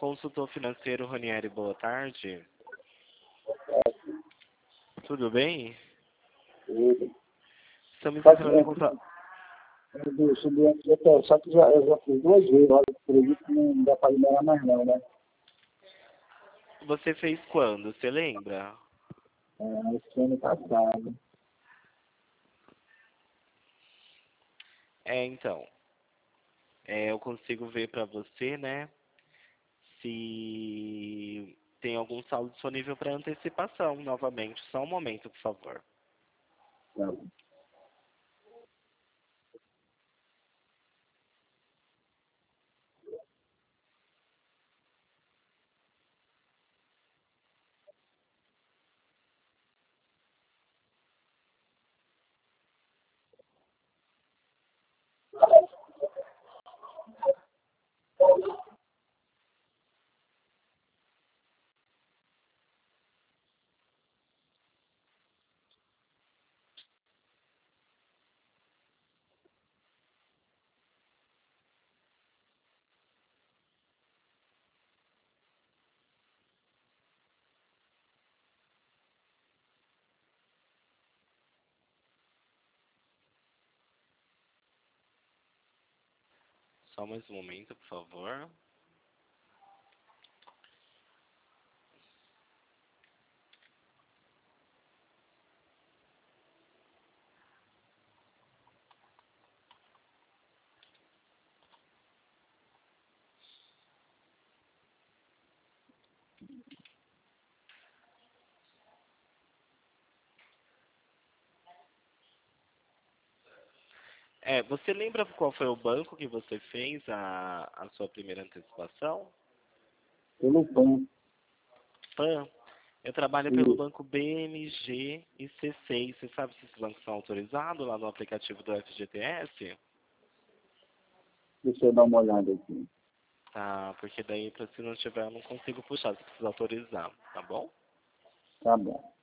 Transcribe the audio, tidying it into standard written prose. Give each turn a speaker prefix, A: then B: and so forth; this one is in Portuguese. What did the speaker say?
A: Consultor financeiro Ranieri, boa tarde. Tudo bem? Estamos entrando em contato.
B: Só que eu já fiz 2 vezes, olha, acredito que não dá para liberar mais não, né?
A: Você fez quando? Você lembra?
B: Esse ano passado.
A: Então, eu consigo ver para você, né, se tem algum saldo disponível para antecipação novamente. Só um momento, por favor.
B: Tá.
A: Só mais um momento, por favor. Você lembra qual foi o banco que você fez a sua primeira antecipação?
B: Pelo PAN.
A: PAN. Eu trabalho pelo
B: E
A: banco BMG e C6. Você sabe se esses bancos são autorizados lá no aplicativo do FGTS?
B: deixa eu dar uma olhada aqui.
A: Tá, porque daí, se não tiver, eu não consigo puxar. Você precisa autorizar, tá bom?
B: Tá bom.